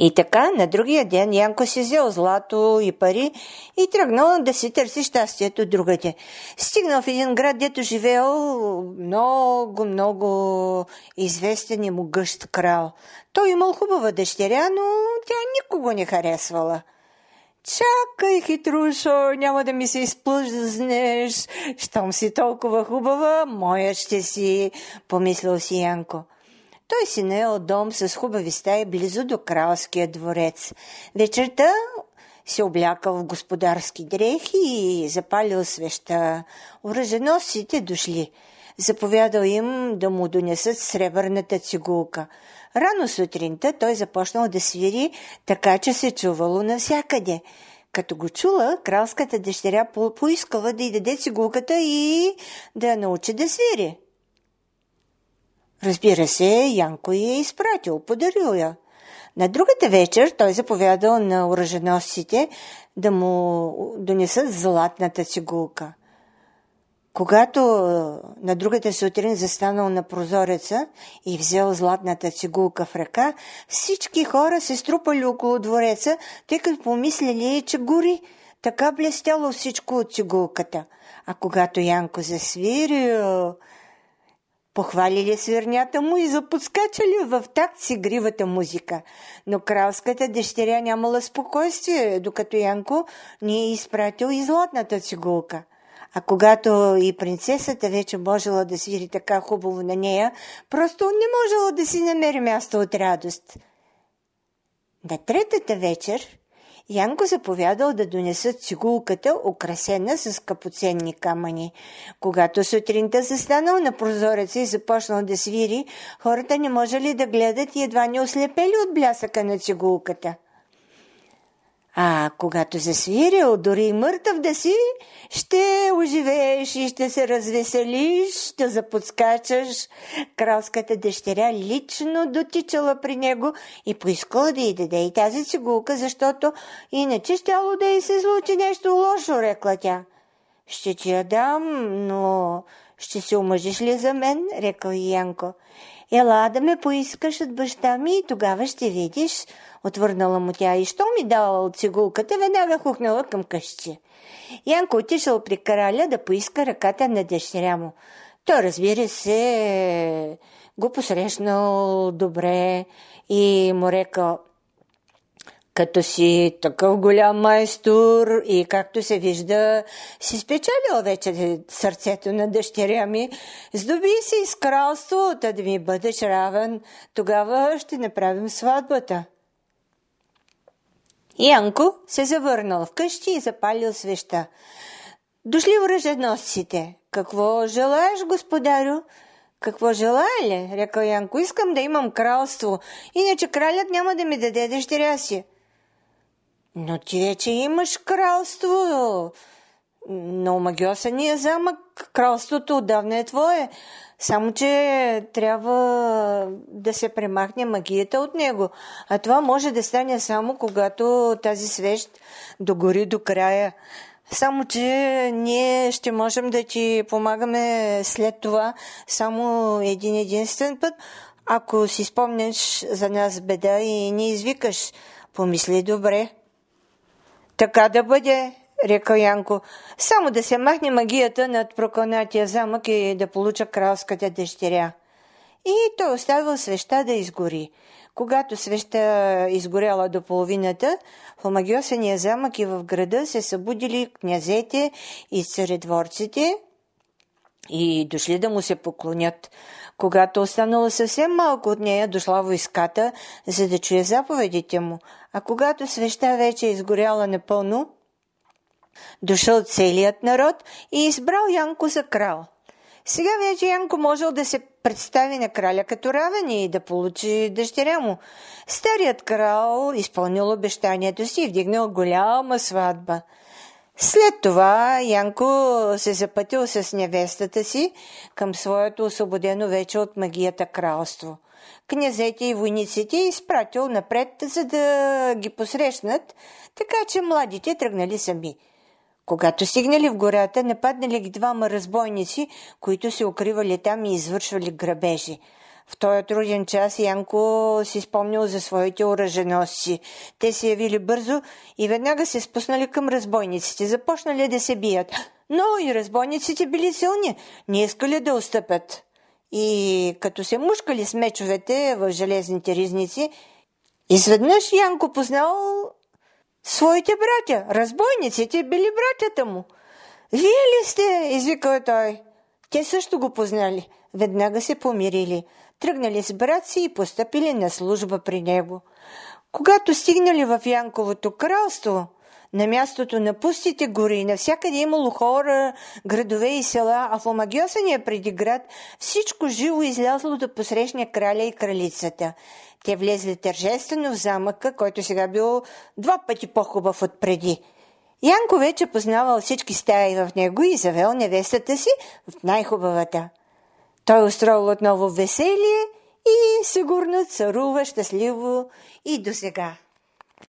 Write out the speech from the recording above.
И така, на другия ден Янко си взел злато и пари и тръгнал да си търси щастието другаде. Стигнал в един град, дето живеел много известен и могъщ крал. Той имал хубава дъщеря, но тя никого не харесвала. Чакай, хитрушо, няма да ми се изплъзнеш, щом си толкова хубава, моя ще си, помислил си Янко. Той си наел дом с хубави стаи близо до кралския дворец. Вечерта се облякал в господарски дрехи и запалил свеща. Оръженосците дошли. Заповядал им да му донесат сребърната цигулка. Рано сутринта той започнал да свири, така че се чувало навсякъде. Като го чула, кралската дъщеря поискала да й даде цигулката и да я научи да свири. Разбира се, Янко я изпратил, подарил я. На другата вечер той заповядал на оръженосците да му донесат златната цигулка. Когато на другата сутрин застанал на прозореца и взел златната цигулка в ръка, всички хора се струпали около двореца, тъй като помислили, че гори. Така блестяло всичко от цигулката. А когато Янко засвирил, похвалили свирнята му и заподскачали в такт с игривата музика. Но кралската дъщеря нямала спокойствие, докато Янко не е изпратил и златната цигулка. А когато и принцесата вече можела да свири така хубаво на нея, просто не можела да си намери място от радост. На третата вечер Янко заповядал да донесат цигулката, украсена с скъпоценни камъни. Когато сутринта застанал на прозореца и започнал да свири, хората не можели да гледат и едва не ослепели от блясъка на цигулката. А когато засвирил, дори и мъртъв да си, ще оживееш и ще се развеселиш, ще заподскачаш. Кралската дъщеря лично дотичала при него и поискала да й даде и тази цигулка, защото иначе щяло да й се случи нещо лошо, рекла тя. Ще ти я дам, но ще се омъжиш ли за мен, рекал и Янко. Ела да ме поискаш от баща ми и тогава ще видиш, отвърнала му тя, и що ми дала от цигулката, веднага хухнала към къщи. Янко отишъл при краля да поиска ръката на дъщеря му. Той, разбира се, го посрещнал добре и му рекал: като си такъв голям майстор и както се вижда, си спечелил вече сърцето на дъщеря ми, здоби си с кралство, да ми бъдеш равен, тогава ще направим сватбата. Янко се завърнал вкъщи и запалил свеща. Дошли оръженосците. Какво желаеш, господарю? Какво желая ли? Рекал Янко. Искам да имам кралство, иначе кралят няма да ми даде дъщеря си. Но ти вече имаш кралство. На омагьосания замък кралството отдавна е твое. Само че трябва да се премахне магията от него. А това може да стане само когато тази свещ догори до края. Само че ние ще можем да ти помагаме след това само един единствен път, ако си спомнеш за нас беда и ни извикаш. Помисли добре. Така да бъде, рекал Янко. Само да се махне магията над проклятия замък и да получа кралската дъщеря. И той оставил свеща да изгори. Когато свеща изгоряла до половината, в омагьосания замък и в града се събудили князете и царедворците и дошли да му се поклонят. Когато останало съвсем малко от нея, дошла войската, за да чуе заповедите му. А когато свеща вече изгоряла напълно, дошъл целият народ и избрал Янко за крал. Сега вече Янко можел да се представи на краля като равен и да получи дъщеря му. Старият крал изпълнил обещанието си и вдигнал голяма сватба. След това Янко се запътил с невестата си към своето освободено вече от магията кралство. Князете и войниците изпратил напред, за да ги посрещнат, така че младите тръгнали сами. Когато стигнали в гората, нападнали ги двама разбойници, които се укривали там и извършвали грабежи. В този труден час Янко си спомнил за своите оръженосци. Те се явили бързо и веднага се спуснали към разбойниците. Започнали да се бият. Но и разбойниците били силни, не искали да отстъпят. И като се мушкали с мечовете в железните ризници, изведнъж Янко познал своите братя. Разбойниците били братята му. Вие ли сте? Извикал той. Те също го познали. Веднага се помирили. Тръгнали с брат си и постъпили на служба при него. Когато стигнали в Янковото кралство, на мястото на пустите гори, навсякъде имало хора, градове и села, а в омагьосания преди град всичко живо излязло да посрещне краля и кралицата. Те влезли тържествено в замъка, който сега бил 2 пъти по-хубав от преди. Янко вече познавал всички стаи в него и завел невестата си в най-хубавата. Той устроил отново веселие и сигурно царува щастливо и досега.